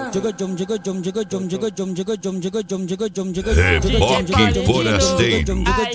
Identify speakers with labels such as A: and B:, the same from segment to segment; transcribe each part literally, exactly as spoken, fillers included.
A: Reboque Forasteiro.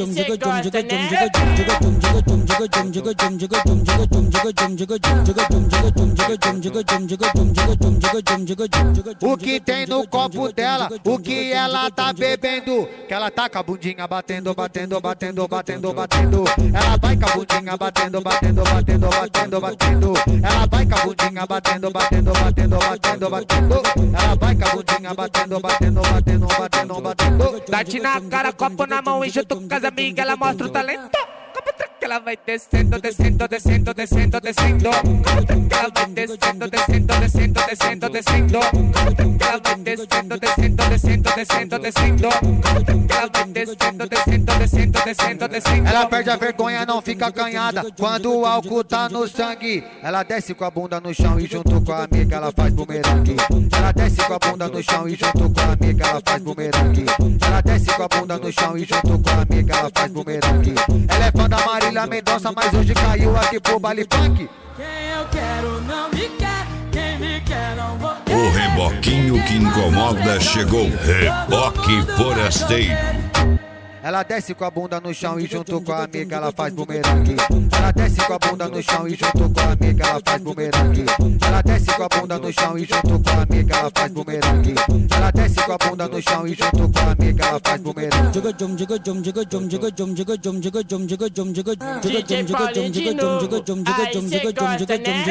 B: O que tem no copo dela, o que ela tá bebendo, que ela tá com a bundinha batendo, batendo, batendo, batendo, batendo. Ela vai com a bundinha batendo, batendo, batendo, batendo, batendo. Ela vai com a bundinha batendo, batendo, batendo, batendo, batendo. Ela vai com a bundinha batendo, batendo, batendo, batendo, batendo.
C: Bate na cara, copo na mão e junto com as amigas, ela mostra o talento. Ela vai descendo, descendo, descendo, descendo, descendo. Ela vai descendo, descendo, descendo, descendo, descendo. Ela vai descendo, descendo, descendo, descendo, descendo. Ela vai descendo, descendo, descendo, descendo, descendo.
B: Ela perde a vergonha, não fica acanhada quando o álcool tá no sangue. Ela desce com a bunda no chão e junto com a amiga ela faz bumerangue. Ela desce com a bunda no chão e junto com a amiga ela faz bumerangue. Ela desce com a bunda no chão e junto com a amiga ela faz bumerangue. Ela é fã da Marília Mendonça, mas hoje caiu aqui pro baile funk.
D: Quem eu quero não me quer, quem me quer não vou.
A: O reboquinho que incomoda chegou. Reboque Forasteiro.
B: Ela desce com a bunda no chão e junto com a amiga ela faz bumerangue. Ela desce com a bunda no chão e junto com a amiga ela faz bumerangue. Ela desce com a bunda no chão e junto com a amiga ela faz bumerangue. Ela desce com a bunda no chão e junto com a amiga ela faz bumerangue.
D: D J Paulinho de novo, aí cê gosta, né?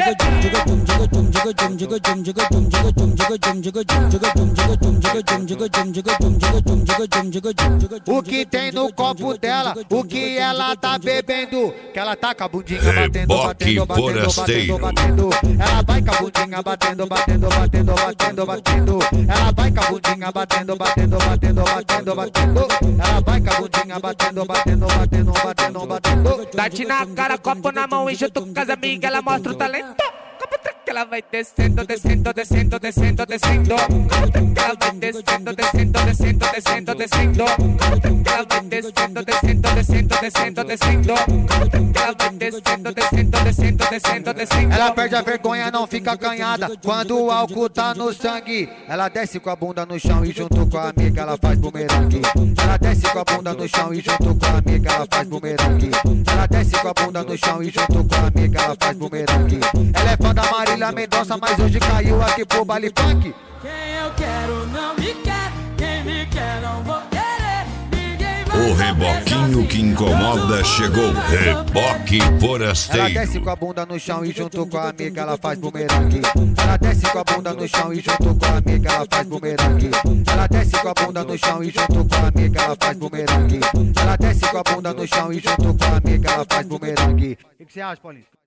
B: O que tem no copo dela, o que ela tá bebendo, que ela tá com a bundinha batendo, batendo, batendo, batendo, batendo. Ela vai com a bundinha batendo, batendo, batendo, batendo, batendo. Ela vai com a bundinha batendo, batendo, batendo, batendo, batendo. Ela vai com a bundinha batendo, batendo, batendo, batendo, batendo.
C: Bate na cara, copo na mão e junto com as amigas, ela mostra o talento. Ela vai descendo, descendo, descendo, descendo, descendo. Ela vai descendo, descendo, descendo, descendo, descendo. Ela vai descendo, descendo, descendo, descendo, descendo. Ela vai descendo, descendo, descendo, descendo, descendo.
B: Ela perde a vergonha, não fica acanhada quando o álcool tá no sangue. Ela desce com a bunda no chão e junto com a amiga ela faz bumerangue. Ela desce com a bunda no chão e junto com a amiga ela faz bumerangue. Ela desce com a bunda no chão e junto com a amiga ela faz bumerangue. Ela é fã da Marília Mendonça, mas hoje caiu aqui pro baile funk.
D: Quem eu quero não me quer, quem me quer não vou querer. Ninguém vai.
A: O reboquinho que incomoda chegou. Reboque
B: Ela
A: Forasteiro.
B: desce com a bunda no chão e junto com a amiga ela faz bumerangue. Ela desce com a bunda no chão e junto com a amiga ela faz bumerangue. Ela desce com a bunda no chão e junto com a amiga ela faz bumerangue. Ela desce com a bunda no chão e junto com a amiga ela faz bumerangue. O que você acha, Paulinho?